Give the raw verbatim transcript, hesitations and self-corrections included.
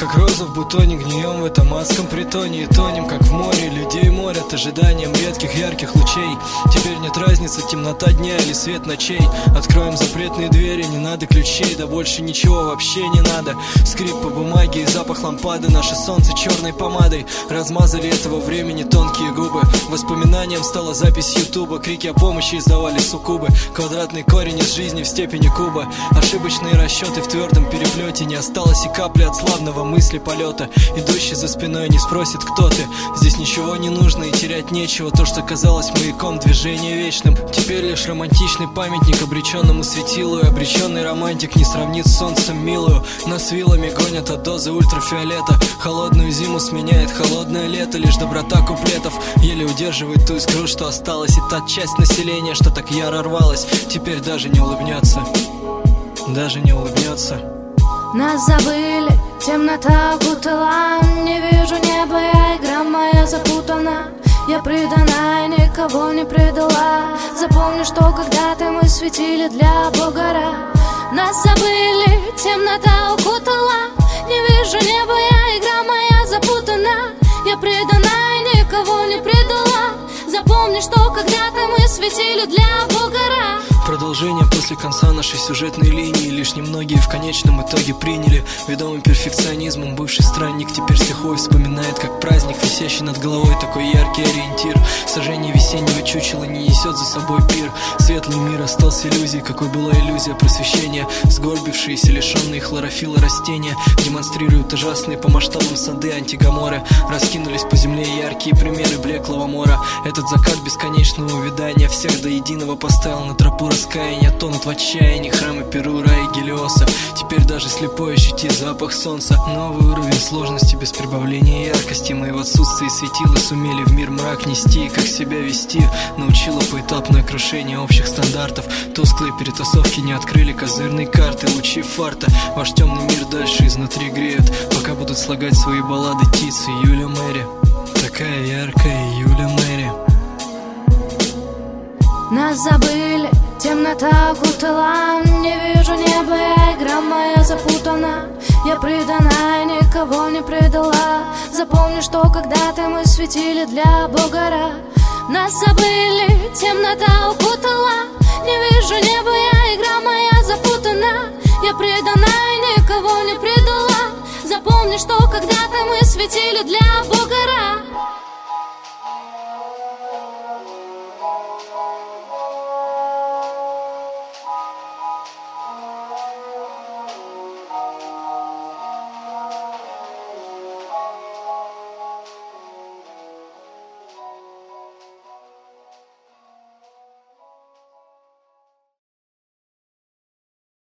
как роза в бутоне, гнием в этом адском притоне и тонем, как в море людей морят ожиданием редких ярких лучей. Теперь нет разницы, темнота дня или свет ночей. Откроем запретные двери, не надо ключей, да больше ничего вообще не надо. Скрип по бумаге и запах лампады, наше солнце черной помадой размазали этого времени тонкие губы. Воспоминанием стала запись ютуба, крики о помощи издавали суккубы. Квадратный корень из жизни в степени куба, ошибочные расчеты в твердом переплете. Не осталось и капли от славного мысли полета. Идущий за спиной не спросит, кто ты. Здесь ничего не нужно и терять нечего. То, что казалось маяком, движение вечным, теперь лишь романтичный памятник обреченному светилу. И обреченный романтик не сравнит с солнцем милую. Нас вилами гонят от дозы ультрафиолета. Холодную зиму сменяет холодное лето. Лишь доброта куплетов еле удерживает ту искру, что осталась. И та часть населения, что так яро рвалась, теперь даже не улыбнется. Даже не улыбнется. Нас забыли, темнота окутала. Не вижу неба, я, игра моя запутана. Я предана и никого не предала. Запомни, что когда-то мы светили для бугора. Нас забыли, темнота окутала. Не вижу неба, я, игра моя запутана. Я предана и никого не предала. Запомни, что когда-то мы светили для бугора. Продолжение после конца нашей сюжетной линии. Лишь немногие в конечном итоге приняли. Ведомым перфекционизмом бывший странник теперь с лихвой вспоминает, как праздник, висящий над головой, такой яркий ориентир. Сожжение весеннего чучела не несет за собой пир. Светлый мир остался иллюзией, какой была иллюзия просвещения. Сгорбившиеся, лишенные хлорофилла растения демонстрируют ужасные по масштабам сады антигаморы. Раскинулись по земле яркие примеры блеклого мора. Этот закат бесконечного увядания всех до единого поставил на тропу раскаяния. Тонут в отчаянии храмы Перура и Гелиоса. Теперь даже слепой ощутит запах солнца. Новый уровень сложности без прибавления яркости. Мы в отсутствии светила сумели в мир мрак нести. Как себя вести научило поэтапное крушение общих стандартов. Тусклые перетасовки не открыли козырные карты. Лучи фарта ваш темный мир дальше изнутри греют, пока будут слагать свои баллады Тиц и Юля Мэри. Такая яркая Юля Мэри. Нас забыли, темнота окутала. Не вижу неба, я, игра моя запутана. Я предана и никого не предала. Запомни, что когда-то мы светили для бугора. Нас забыли, темнота окутала. Не вижу неба, я, игра моя запутана. Я предана и никого не предала. Запомни, что когда-то мы светили для бугора.